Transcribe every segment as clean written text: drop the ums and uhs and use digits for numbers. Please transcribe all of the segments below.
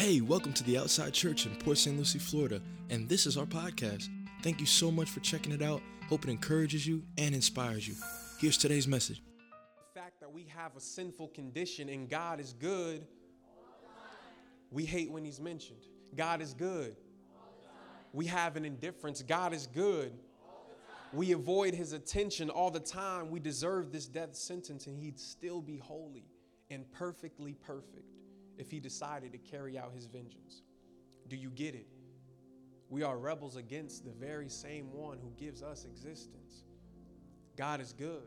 Hey, welcome to the Outside Church in Port St. Lucie, Florida, and this is our podcast. Thank you so much for checking it out. Hope it encourages you and inspires you. Here's today's message. The fact that we have a sinful condition and God is good, we hate when he's mentioned. God is good. We have an indifference. God is good. We avoid his attention all the time. We deserve this death sentence, and he'd still be holy and perfectly perfect if he decided to carry out his vengeance. Do you get it? We are rebels against the very same one who gives us existence. God is good.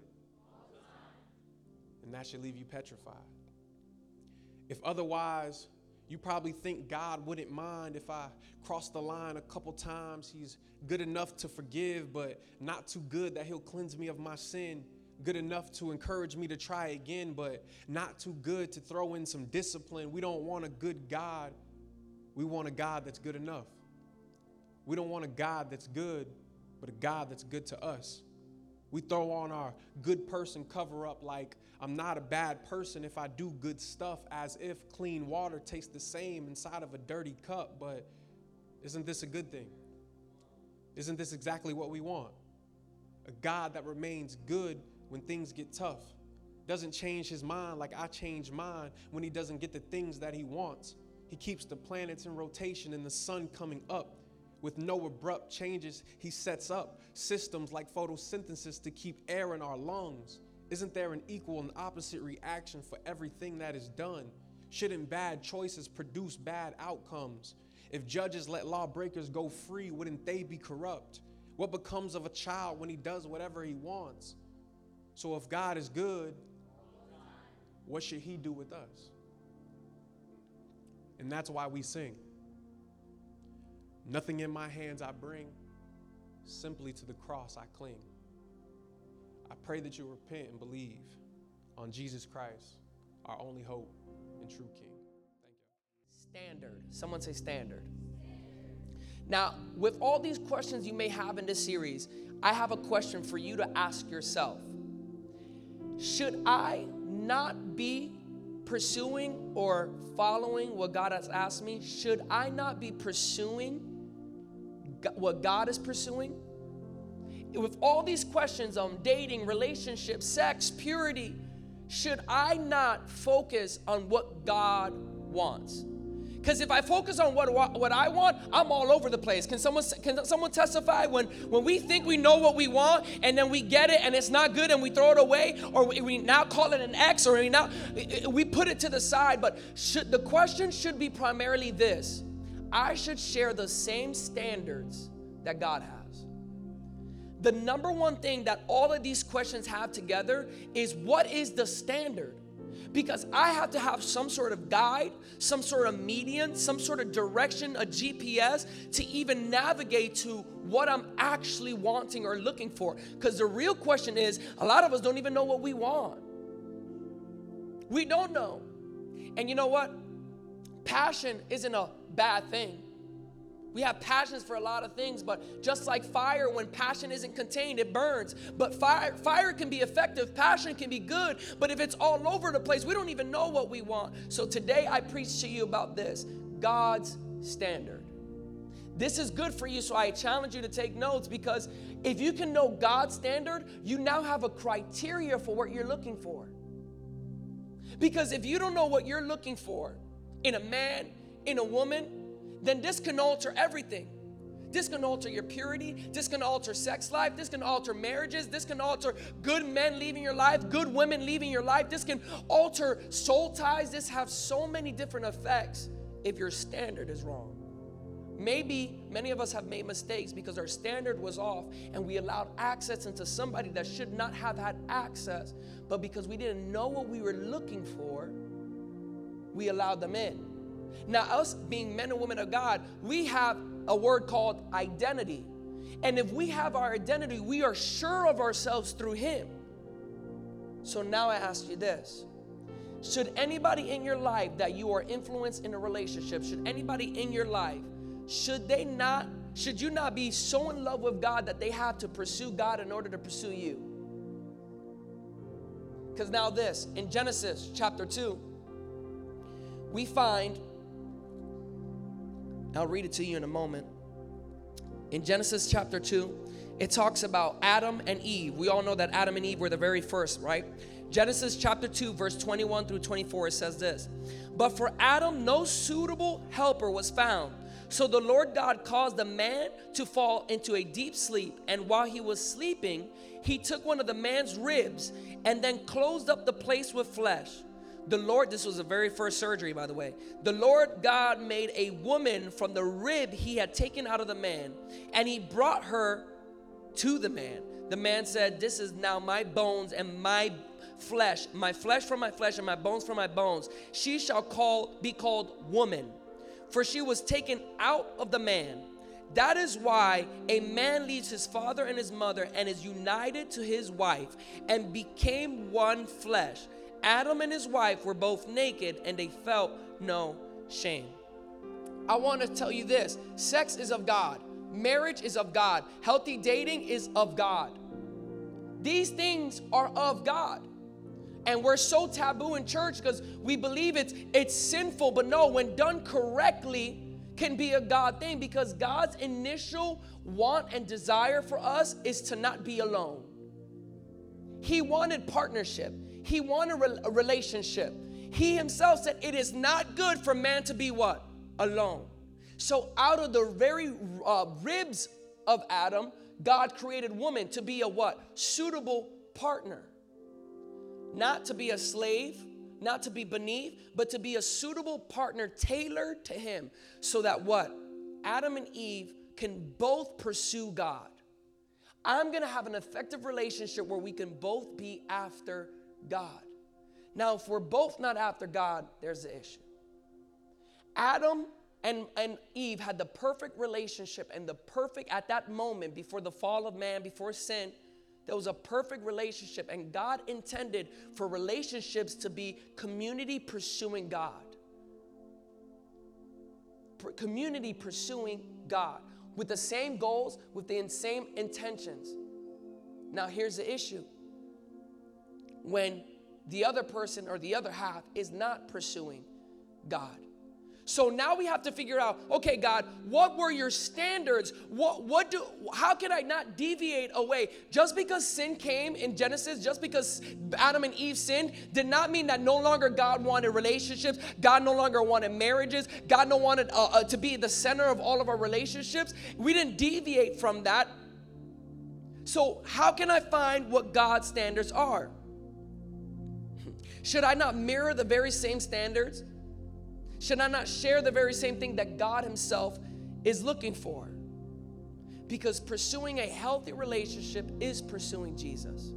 And that should leave you petrified. If otherwise, you probably think God wouldn't mind if I cross the line a couple times. He's good enough to forgive, but not too good that he'll cleanse me of my sin. Good enough to encourage me to try again, but not too good to throw in some discipline. We don't want a good God. We want a God that's good enough. We don't want a God that's good, but a God that's good to us. We throw on our good person cover up like I'm not a bad person if I do good stuff, as if clean water tastes the same inside of a dirty cup. But isn't this a good thing? Isn't this exactly what we want? A God that remains good when things get tough. Doesn't change his mind like I change mine when he doesn't get the things that he wants. He keeps the planets in rotation and the sun coming up. With no abrupt changes, he sets up systems like photosynthesis to keep air in our lungs. Isn't there an equal and opposite reaction for everything that is done? Shouldn't bad choices produce bad outcomes? If judges let lawbreakers go free, wouldn't they be corrupt? What becomes of a child when he does whatever he wants? So if God is good, what should he do with us? And that's why we sing. Nothing in my hands I bring, simply to the cross I cling. I pray that you repent and believe on Jesus Christ, our only hope and true King. Thank you. Standard. Someone say standard. Now, with all these questions you may have in this series, I have a question for you to ask yourself. Should I not be pursuing or following what God has asked me? Should I not be pursuing what God is pursuing? With all these questions on dating, relationships, sex, purity, should I not focus on what God wants? Because if I focus on what I want, I'm all over the place. Can someone testify when we think we know what we want and then we get it and it's not good and we throw it away, or we now call it an X, or we put it to the side? But the question should be primarily this: I should share the same standards that God has. The number one thing that all of these questions have together is, what is the standard? Because I have to have some sort of guide, some sort of median, some sort of direction, a GPS to even navigate to what I'm actually wanting or looking for. Because the real question is, a lot of us don't even know what we want. We don't know. And you know what? Passion isn't a bad thing. We have passions for a lot of things, but just like fire, when passion isn't contained, it burns. But fire can be effective, passion can be good, but if it's all over the place, we don't even know what we want. So today I preach to you about this: God's standard. This is good for you, so I challenge you to take notes, because if you can know God's standard, you now have a criteria for what you're looking for. Because if you don't know what you're looking for in a man, in a woman, then this can alter everything. This can alter your purity. This can alter sex life. This can alter marriages. This can alter good men leaving your life, good women leaving your life. This can alter soul ties. This has so many different effects if your standard is wrong. Maybe many of us have made mistakes because our standard was off and we allowed access into somebody that should not have had access, but because we didn't know what we were looking for, we allowed them in. Now, us being men and women of God, we have a word called identity. And if we have our identity, we are sure of ourselves through Him. So now I ask you this: should anybody in your life that you are influenced in a relationship, should anybody in your life, should you not be so in love with God that they have to pursue God in order to pursue you? Because now this, in Genesis chapter 2, we find I'll read it to you in a moment. In Genesis chapter 2, it talks about Adam and Eve. We all know that Adam and Eve were the very first, right? Genesis chapter 2, verse 21 through 24, it says this. But for Adam, no suitable helper was found. So the Lord God caused the man to fall into a deep sleep. And while he was sleeping, he took one of the man's ribs and then closed up the place with flesh. The Lord, this was the very first surgery, by the way. The Lord God made a woman from the rib he had taken out of the man, and he brought her to the man. The man said, this is now my bones and my flesh from my flesh and my bones from my bones. She shall be called woman, for she was taken out of the man. That is why a man leaves his father and his mother and is united to his wife and became one flesh. Adam and his wife were both naked and they felt no shame. I want to tell you this. Sex is of God. Marriage is of God. Healthy dating is of God. These things are of God. And we're so taboo in church because we believe it's sinful. But no, when done correctly, can be a God thing, because God's initial want and desire for us is to not be alone. He wanted partnership. He wanted a relationship. He himself said it is not good for man to be what? Alone. So out of the very ribs of Adam, God created woman to be a what? Suitable partner. Not to be a slave, not to be beneath, but to be a suitable partner tailored to him, so that what? Adam and Eve can both pursue God. I'm going to have an effective relationship where we can both be after God. Now, if we're both not after God, there's the issue. Adam and Eve had the perfect relationship, and at that moment, before the fall of man, before sin, there was a perfect relationship, and God intended for relationships to be community pursuing God. Community pursuing God with the same goals, with the same intentions. Now, here's the issue. When the other person or the other half is not pursuing God. So now we have to figure out, okay, God, what were your standards? How can I not deviate away? Just because sin came in Genesis, just because Adam and Eve sinned, did not mean that no longer God wanted relationships. God no longer wanted marriages. God no wanted to be the center of all of our relationships. We didn't deviate from that. So how can I find what God's standards are? Should I not mirror the very same standards? Should I not share the very same thing that God himself is looking for? Because pursuing a healthy relationship is pursuing Jesus.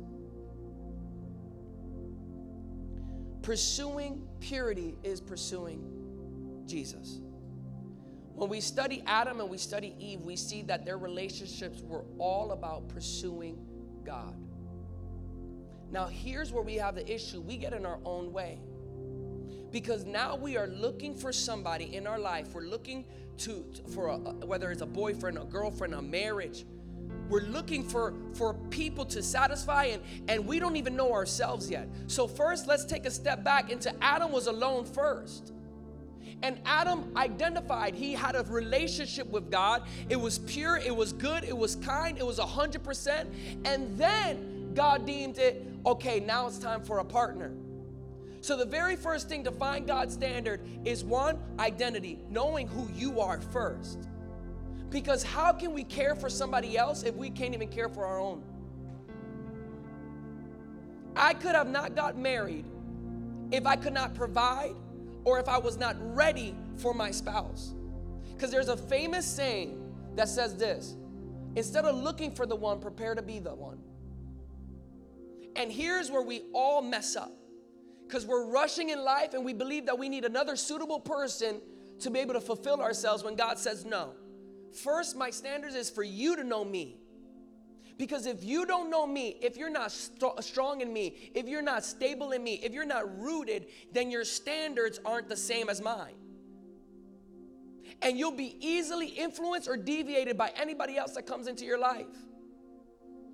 Pursuing purity is pursuing Jesus. When we study Adam and we study Eve, we see that their relationships were all about pursuing God. Now, here's where we have the issue. We get in our own way. Because now we are looking for somebody in our life. We're looking for whether it's a boyfriend, a girlfriend, a marriage. We're looking for people to satisfy, and we don't even know ourselves yet. So first, let's take a step back into Adam was alone first. And Adam identified he had a relationship with God. It was pure, it was good, it was kind, it was 100%. And then God deemed it, okay, now it's time for a partner. So the very first thing to find God's standard is one, identity, knowing who you are first. Because how can we care for somebody else if we can't even care for our own? I could have not got married if I could not provide or if I was not ready for my spouse. Because there's a famous saying that says this: instead of looking for the one, prepare to be the one. And here's where we all mess up. Because we're rushing in life and we believe that we need another suitable person to be able to fulfill ourselves when God says no. First, my standards is for you to know me. Because if you don't know me, if you're not strong in me, if you're not stable in me, if you're not rooted, then your standards aren't the same as mine. And you'll be easily influenced or deviated by anybody else that comes into your life.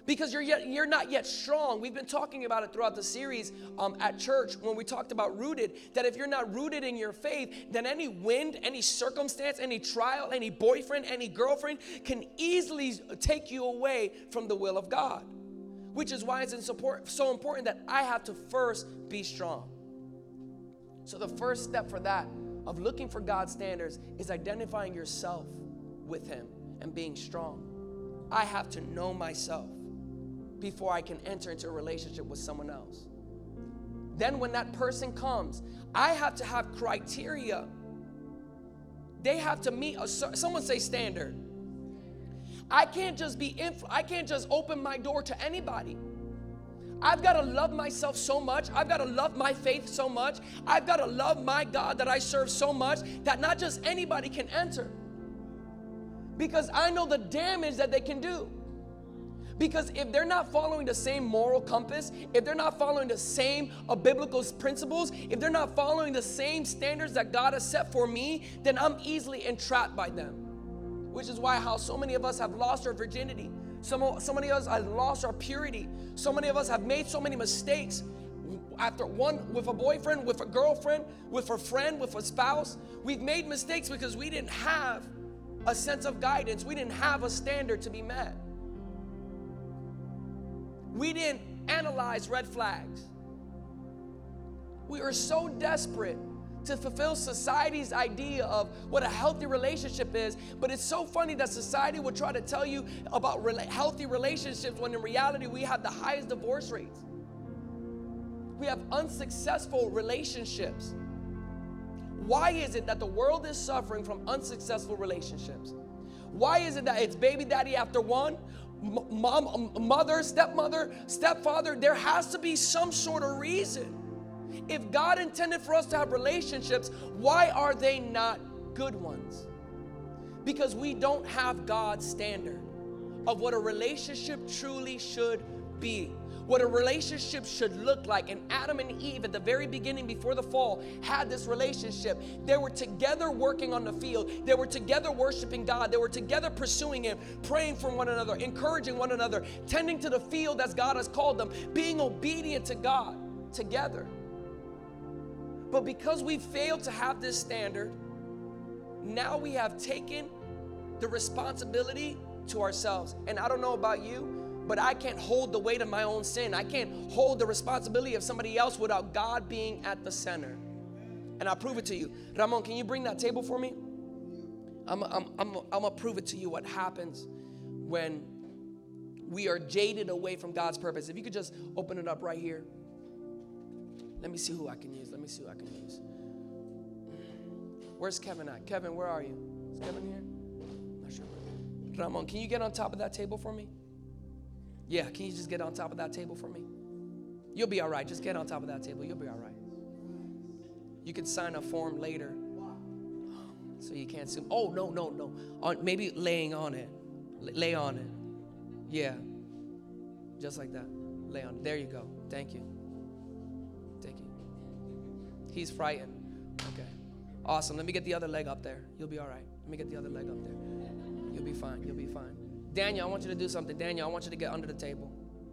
Because you're not yet strong. We've been talking about it throughout the series at church when we talked about rooted, that if you're not rooted in your faith, then any wind, any circumstance, any trial, any boyfriend, any girlfriend can easily take you away from the will of God. Which is why it's so important that I have to first be strong. So the first step for that, of looking for God's standards, is identifying yourself with Him and being strong. I have to know myself before I can enter into a relationship with someone else. Then when that person comes, I have to have criteria. They have to meet someone say standard. I can't just open my door to anybody. I've got to love myself so much. I've got to love my faith so much. I've got to love my God that I serve so much that not just anybody can enter. Because I know the damage that they can do. Because if they're not following the same moral compass, if they're not following the same biblical principles, if they're not following the same standards that God has set for me, then I'm easily entrapped by them. Which is why how so many of us have lost our virginity. So many of us have lost our purity. So many of us have made so many mistakes. After one, with a boyfriend, with a girlfriend, with a friend, with a spouse, we've made mistakes because we didn't have a sense of guidance. We didn't have a standard to be met. We didn't analyze red flags. We were so desperate to fulfill society's idea of what a healthy relationship is, but it's so funny that society would try to tell you about healthy relationships when in reality we have the highest divorce rates. We have unsuccessful relationships. Why is it that the world is suffering from unsuccessful relationships? Why is it that it's baby daddy after one? Mom, mother, stepmother, stepfather? There has to be some sort of reason. If God intended for us to have relationships, why are they not good ones? Because we don't have God's standard of what a relationship truly should be, what a relationship should look like. And Adam and Eve at the very beginning before the fall had this relationship. They were together working on the field. They were together worshiping God. They were together pursuing Him, praying for one another, encouraging one another, tending to the field as God has called them, being obedient to God together. But because we failed to have this standard, now we have taken the responsibility to ourselves. And I don't know about you, but I can't hold the weight of my own sin. I can't hold the responsibility of somebody else without God being at the center. And I'll prove it to you. Ramon, can you bring that table for me? I'm gonna prove it to you what happens when we are jaded away from God's purpose. If you could just open it up right here. Let me see who I can use. Where's Kevin at? Kevin, where are you? Is Kevin here? Not sure. Ramon, can you get on top of that table for me? Yeah, can you just get on top of that table for me? You'll be all right. Just get on top of that table. You'll be all right. You can sign a form later. So you can't zoom. Oh, no. Maybe laying on it. Lay on it. Yeah. Just like that. Lay on it. There you go. Thank you. He's frightened. Okay. Awesome. Let me get the other leg up there. You'll be all right. Let me get the other leg up there. You'll be fine. Daniel, I want you to do something. Daniel, I want you to get under the table.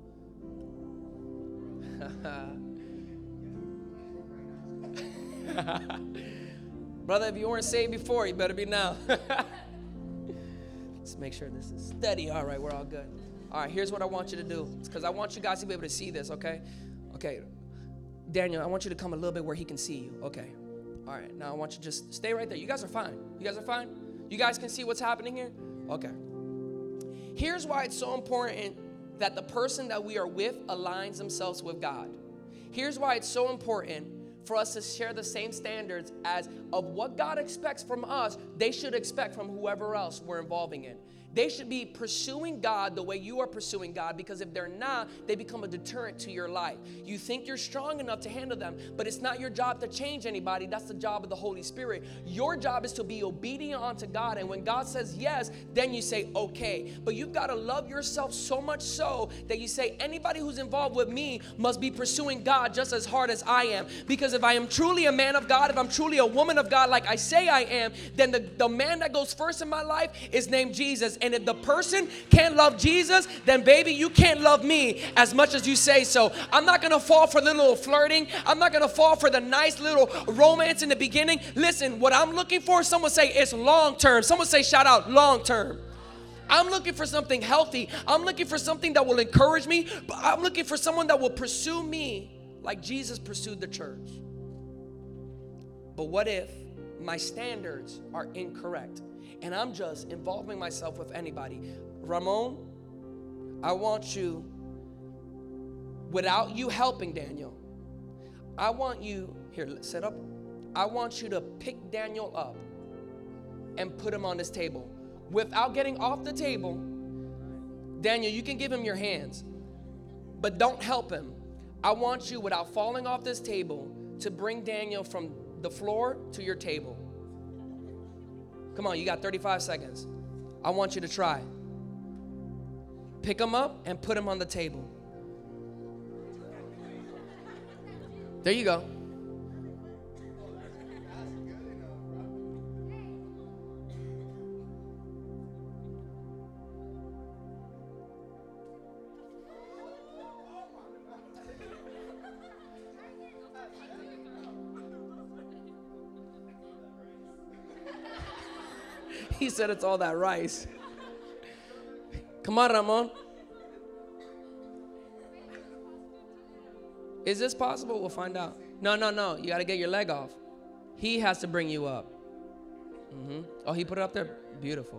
Brother, if you weren't saved before, you better be now. Let's make sure this is steady. All right, we're all good. All right, here's what I want you to do. It's because I want you guys to be able to see this, okay? Okay. Daniel, I want you to come a little bit where he can see you. Okay. All right. Now I want you to just stay right there. You guys are fine. You guys can see what's happening here? Okay. Here's why it's so important that the person that we are with aligns themselves with God. Here's why it's so important for us to share the same standards as of what God expects from us, they should expect from whoever else we're involving in. They should be pursuing God the way you are pursuing God, because if they're not, they become a deterrent to your life. You think you're strong enough to handle them, but it's not your job to change anybody. That's the job of the Holy Spirit. Your job is to be obedient unto God, and when God says yes, then you say okay. But you've got to love yourself so much so that you say anybody who's involved with me must be pursuing God just as hard as I am. Because if I am truly a man of God, if I'm truly a woman of God like I say I am, then the man that goes first in my life is named Jesus. And if the person can't love Jesus, then baby, you can't love me as much as you say so. I'm not going to fall for the little flirting. I'm not going to fall for the nice little romance in the beginning. Listen, what I'm looking for, someone say it's long term. Someone say, shout out, long term. I'm looking for something healthy. I'm looking for something that will encourage me. But I'm looking for someone that will pursue me like Jesus pursued the church. But what if my standards are incorrect and I'm just involving myself with anybody? Ramon, I want you, without you helping Daniel, I want you, here, sit up. I want you to pick Daniel up and put him on this table. Without getting off the table, Daniel, you can give him your hands, but don't help him. I want you, without falling off this table, to bring Daniel from the floor to your table. Come on, you got 35 seconds. I want you to try. Pick him up and put him on the table. There you go. He said it's all that rice. Come on, Ramon. Is this possible? We'll find out. No. You got to get your leg off. He has to bring you up. Oh, he put it up there? Beautiful.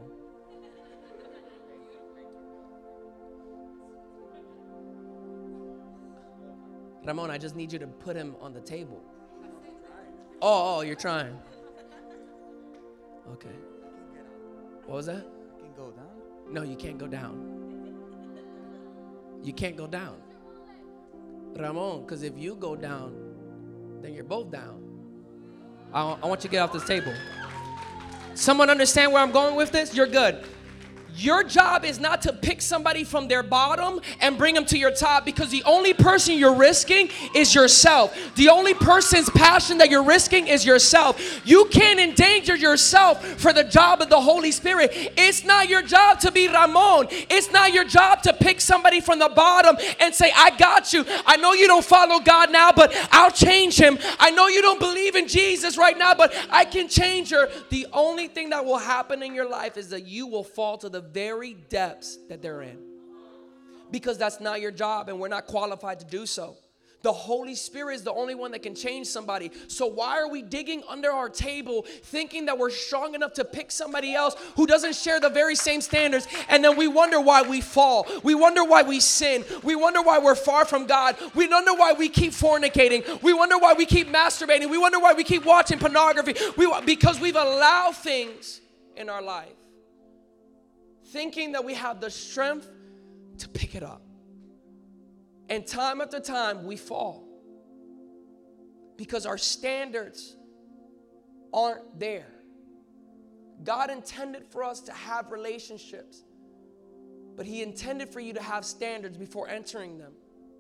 Ramon, I just need you to put him on the table. Oh, you're trying. Okay. What was that? I can go down? No, you can't go down. You can't go down. Ramon, because if you go down, then you're both down. I want you to get off this table. Someone understand where I'm going with this? You're good. Your job is not to pick somebody from their bottom and bring them to your top, because the only person you're risking is yourself. The only person's passion that you're risking is yourself. You can't endanger yourself for the job of the Holy Spirit. It's not your job to be Ramon. It's not your job to pick somebody from the bottom and say, I got you. I know you don't follow God now, but I'll change him. I know you don't believe in Jesus right now, but I can change her. The only thing that will happen in your life is that you will fall to the very depths that they're in, because that's not your job and we're not qualified to do so. The Holy Spirit is the only one that can change somebody. So why are we digging under our table thinking that we're strong enough to pick somebody else who doesn't share the very same standards? And then we wonder why we fall. We wonder why we sin. We wonder why we're far from God. We wonder why we keep fornicating. We wonder why we keep masturbating. We wonder why we keep watching pornography. Because we've allowed things in our life, thinking that we have the strength to pick it up. And time after time, we fall because our standards aren't there. God intended for us to have relationships, but He intended for you to have standards before entering them.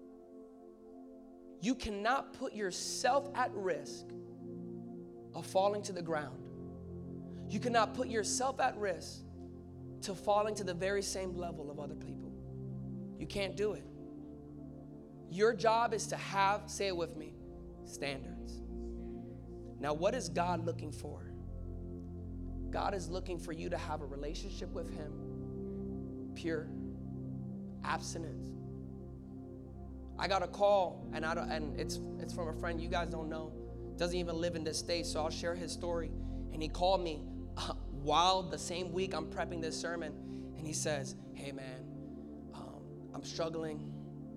You cannot put yourself at risk of falling to the ground. You cannot put yourself at risk to falling to the very same level of other people. You can't do it. Your job is to have, say it with me, standards. Now, what is God looking for? God is looking for you to have a relationship with Him, pure, abstinence. I got a call, and it's from a friend you guys don't know, doesn't even live in this state, so I'll share his story. And he called me while the same week I'm prepping this sermon, and he says, hey man, I'm struggling.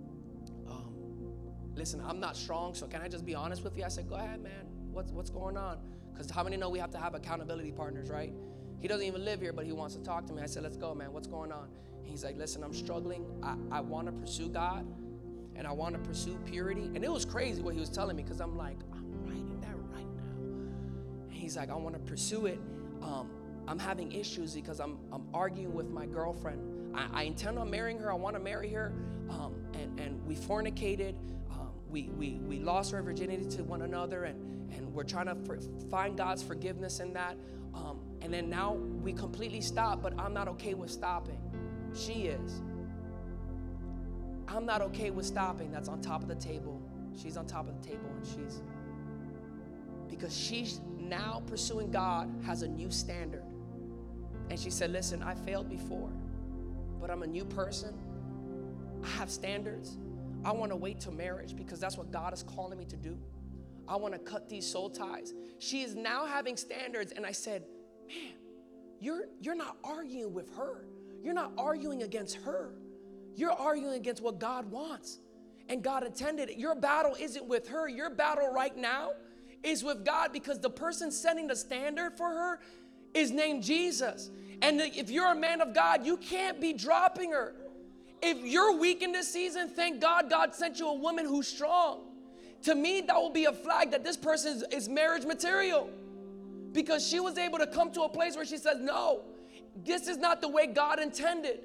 Listen, I'm not strong, so can I just be honest with you? I said, go ahead, man. What's going on? Because how many know we have to have accountability partners, right? He doesn't even live here, but he wants to talk to me. I said, let's go, man. What's going on? And he's like, listen, I'm struggling. I want to pursue God, and I want to pursue purity. And it was crazy what he was telling me, because I'm like, I'm writing that right now. And he's like, I want to pursue it. I'm having issues because I'm arguing with my girlfriend. I intend on marrying her. I want to marry her. And we fornicated. We lost our virginity to one another, and we're trying to find God's forgiveness in that. And then now we completely stop, but I'm not okay with stopping. She is. I'm not okay with stopping. That's on top of the table. She's on top of the table, and because she's now pursuing God, has a new standard. And she said, listen, I failed before, but I'm a new person. I have standards. I want to wait till marriage because that's what God is calling me to do. I want to cut these soul ties. She is now having standards. And I said, man, you're not arguing with her. You're not arguing against her. You're arguing against what God wants and God intended. Your battle isn't with her. Your battle right now is with God, because the person setting the standard for her is named Jesus. And if you're a man of God, you can't be dropping her. If you're weak in this season, thank God God sent you a woman who's strong. To me, that will be a flag that this person is marriage material, because she was able to come to a place where she says, no, this is not the way God intended.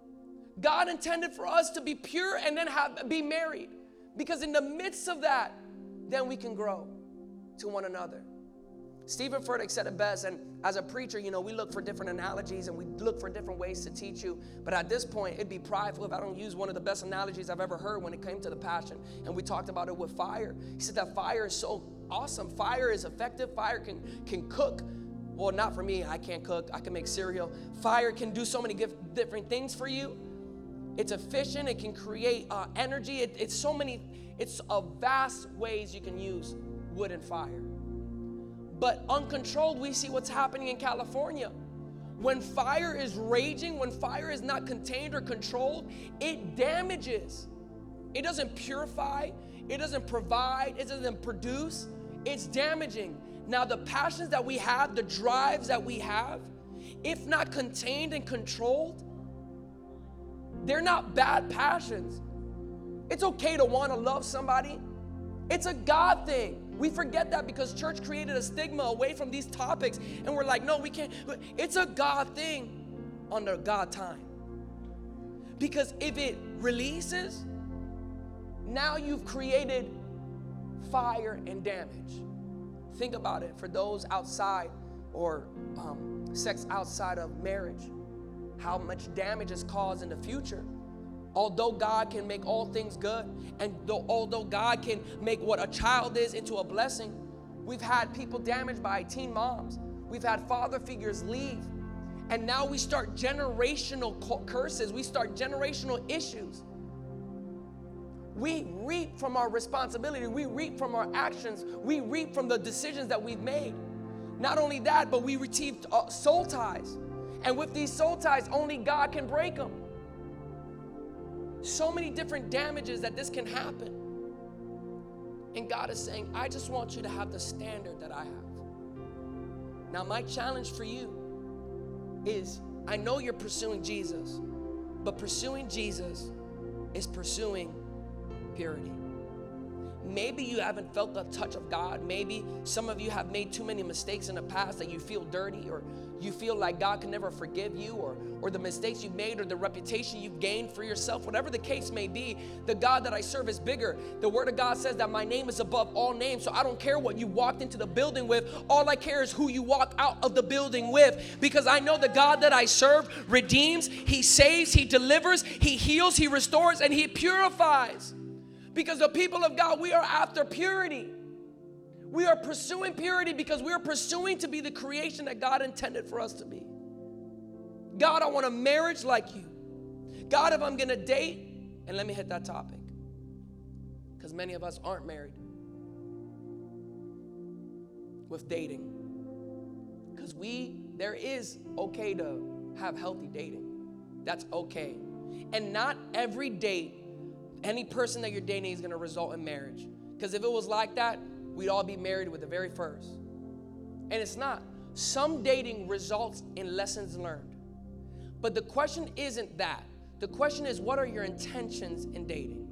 God intended for us to be pure and then be married, because in the midst of that, then we can grow to one another. Stephen Furtick said it best, and as a preacher, you know, we look for different analogies and we look for different ways to teach you, but at this point, it'd be prideful if I don't use one of the best analogies I've ever heard when it came to the passion, and we talked about it with fire. He said that fire is so awesome. Fire is effective. Fire can cook. Well, not for me. I can't cook. I can make cereal. Fire can do so many different things for you. It's efficient. It can create energy. It's a vast ways you can use wood and fire. But uncontrolled, we see what's happening in California. When fire is raging, when fire is not contained or controlled, it damages. It doesn't purify. It doesn't provide. It doesn't produce. It's damaging. Now, the passions that we have, the drives that we have, if not contained and controlled, they're not bad passions. It's okay to want to love somebody. It's a God thing. We forget that because church created a stigma away from these topics, and we're like, no, we can't. It's a God thing under God time. Because if it releases, now you've created fire and damage. Think about it for those outside or sex outside of marriage, how much damage is caused in the future. Although God can make all things good, and although God can make what a child is into a blessing, we've had people damaged by teen moms. We've had father figures leave. And now we start generational curses. We start generational issues. We reap from our responsibility. We reap from our actions. We reap from the decisions that we've made. Not only that, but we received soul ties. And with these soul ties, only God can break them. So many different damages that this can happen. And God is saying, I just want you to have the standard that I have. Now, my challenge for you is, I know you're pursuing Jesus, but pursuing Jesus is pursuing purity. Maybe you haven't felt the touch of God. Maybe some of you have made too many mistakes in the past that you feel dirty, or you feel like God can never forgive you, or the mistakes you've made, or the reputation you've gained for yourself. Whatever the case may be, the God that I serve is bigger. The Word of God says that my name is above all names, so I don't care what you walked into the building with. All I care is who you walk out of the building with, because I know the God that I serve redeems, He saves, He delivers, He heals, He restores, and He purifies. Because the people of God, we are after purity. We are pursuing purity because we are pursuing to be the creation that God intended for us to be. God, I want a marriage like you. God, if I'm going to date, and let me hit that topic, because many of us aren't married with dating. Because there is okay to have healthy dating. That's okay. And not every date, any person that you're dating is going to result in marriage. Because if it was like that, we'd all be married with the very first. And it's not. Some dating results in lessons learned. But the question isn't that. The question is, what are your intentions in dating?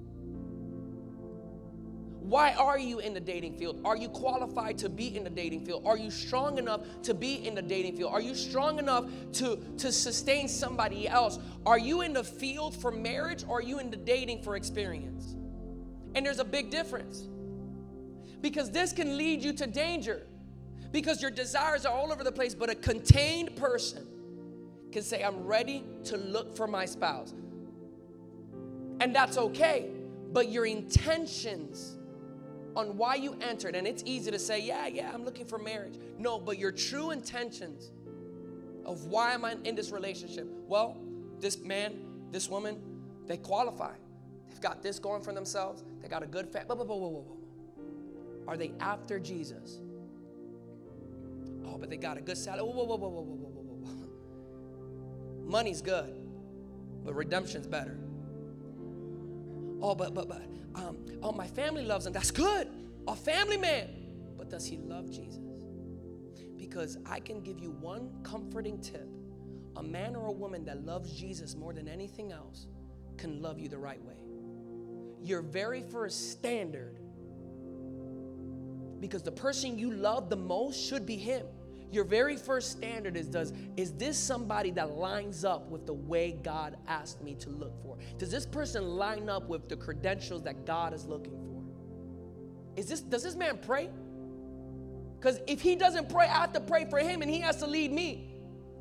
Why are you in the dating field? Are you qualified to be in the dating field? Are you strong enough to be in the dating field? Are you strong enough to sustain somebody else? Are you in the field for marriage, or are you in the dating for experience? And there's a big difference. Because this can lead you to danger. because your desires are all over the place, but a contained person can say, I'm ready to look for my spouse. And that's okay, but your intentions on why you entered, and it's easy to say, yeah, I'm looking for marriage. No, but your true intentions of why am I in this relationship? Well, this man, this woman, they qualify. They've got this going for themselves. They got a good family. Whoa. Are they after Jesus? Oh, but they got a good salary. Whoa. Money's good, but redemption's better. Oh, but my family loves him. That's good. A family man. But does he love Jesus? Because I can give you one comforting tip. A man or a woman that loves Jesus more than anything else can love you the right way. Your very first standard, because the person you love the most should be him. Your very first standard is this somebody that lines up with the way God asked me to look for? Does this person line up with the credentials that God is looking for? Does this man pray? Because if he doesn't pray, I have to pray for him and he has to lead me.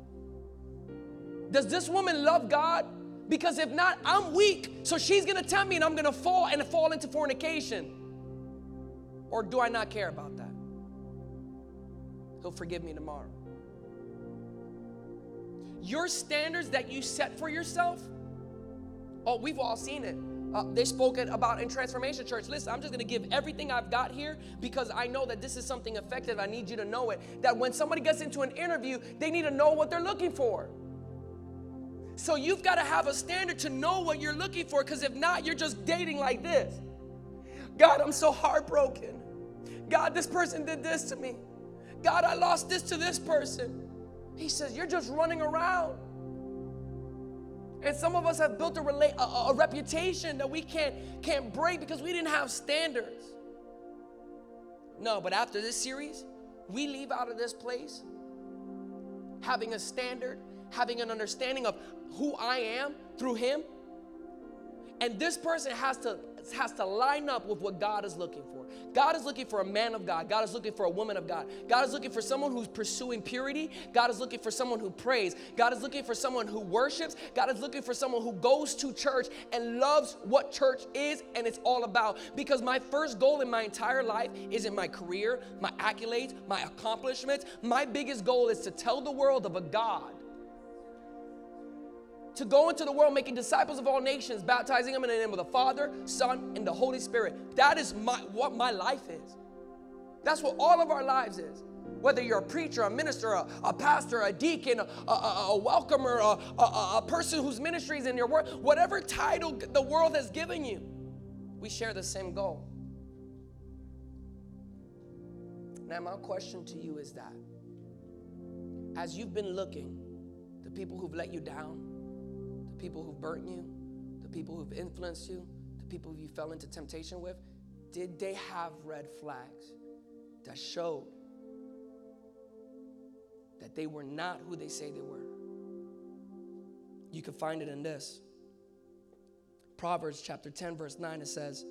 Does this woman love God? Because if not, I'm weak. So she's going to tell me and I'm going to fall into fornication. Or do I not care about that? He'll forgive me tomorrow. Your standards that you set for yourself, oh, we've all seen it. They spoke about in Transformation Church. Listen, I'm just going to give everything I've got here because I know that this is something effective. I need you to know it. That when somebody gets into an interview, they need to know what they're looking for. So you've got to have a standard to know what you're looking for, because if not, you're just dating like this. God, I'm so heartbroken. God, this person did this to me. God, I lost this to this person. He says, you're just running around. And some of us have built a reputation that we can't break because we didn't have standards. No, but after this series, we leave out of this place having a standard, having an understanding of who I am through him. And this person has to line up with what God is looking for. God is looking for a man of God. God is looking for a woman of God. God is looking for someone who's pursuing purity. God is looking for someone who prays. God is looking for someone who worships. God is looking for someone who goes to church and loves what church is and it's all about. Because my first goal in my entire life isn't my career, my accolades, my accomplishments. My biggest goal is to tell the world of a God. To go into the world making disciples of all nations, baptizing them in the name of the Father, Son, and the Holy Spirit. That is what my life is. That's what all of our lives is. Whether you're a preacher, a minister, a pastor, a deacon, a welcomer, a person whose ministry is in your work, whatever title the world has given you, we share the same goal. Now, my question to you is that as you've been looking, the people who've let you down, the people who've burnt you, the people who've influenced you, the people who you fell into temptation with, did they have red flags that showed that they were not who they say they were? You can find it in this. Proverbs chapter 10, verse 9, it says,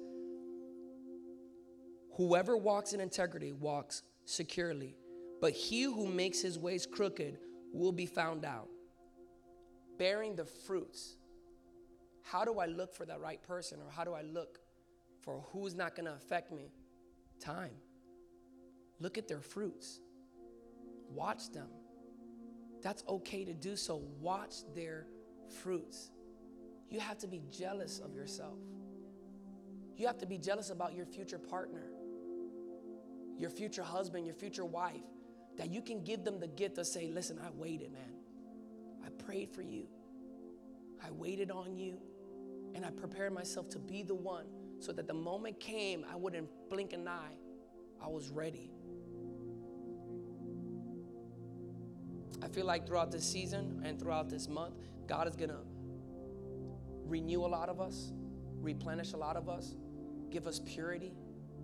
whoever walks in integrity walks securely, but he who makes his ways crooked will be found out. Bearing the fruits. How do I look for that right person? Or how do I look for who's not going to affect me? Time. Look at their fruits. Watch them. That's okay to do so. Watch their fruits. You have to be jealous of yourself. You have to be jealous about your future partner, your future husband, your future wife, that you can give them the gift to say, listen, I waited, man. I prayed for you. I waited on you. And I prepared myself to be the one so that the moment came, I wouldn't blink an eye. I was ready. I feel like throughout this season and throughout this month, God is going to renew a lot of us, replenish a lot of us, give us purity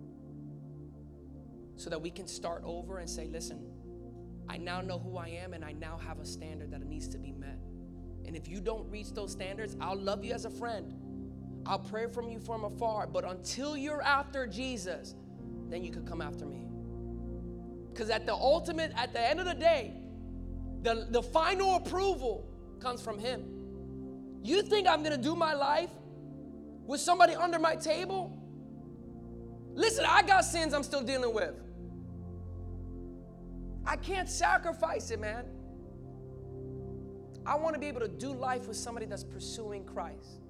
so that we can start over and say, listen, I now know who I am and I now have a standard that needs to be met. And if you don't reach those standards, I'll love you as a friend. I'll pray from you from afar. But until you're after Jesus, then you could come after me. Because at the end of the day, the final approval comes from him. You think I'm going to do my life with somebody under my table? Listen, I got sins I'm still dealing with. I can't sacrifice it, man. I want to be able to do life with somebody that's pursuing Christ.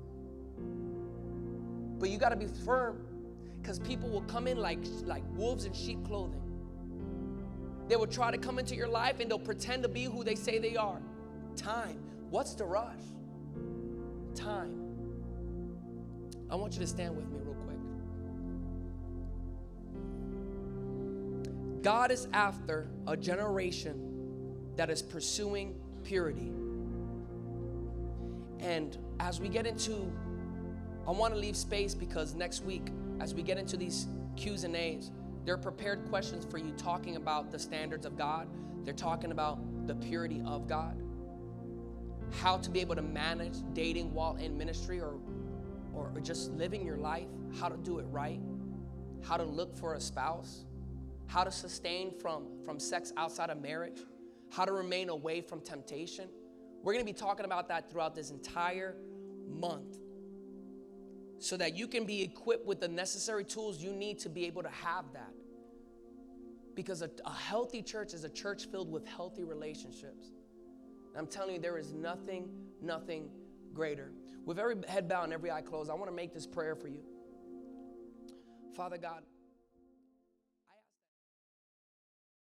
But you got to be firm, because people will come in like wolves in sheep clothing. They will try to come into your life and they'll pretend to be who they say they are. Time. What's the rush? Time. I want you to stand with me real quick. God is after a generation that is pursuing purity. And as we get into, I want to leave space, because next week, as we get into these Q's and A's, there are prepared questions for you talking about the standards of God. They're talking about the purity of God. How to be able to manage dating while in ministry or just living your life. How to do it right. How to look for a spouse. How to sustain from sex outside of marriage. How to remain away from temptation. We're going to be talking about that throughout this entire month, so that you can be equipped with the necessary tools you need to be able to have that. Because a healthy church is a church filled with healthy relationships. And I'm telling you, there is nothing greater. With every head bowed and every eye closed, I want to make this prayer for you. Father God,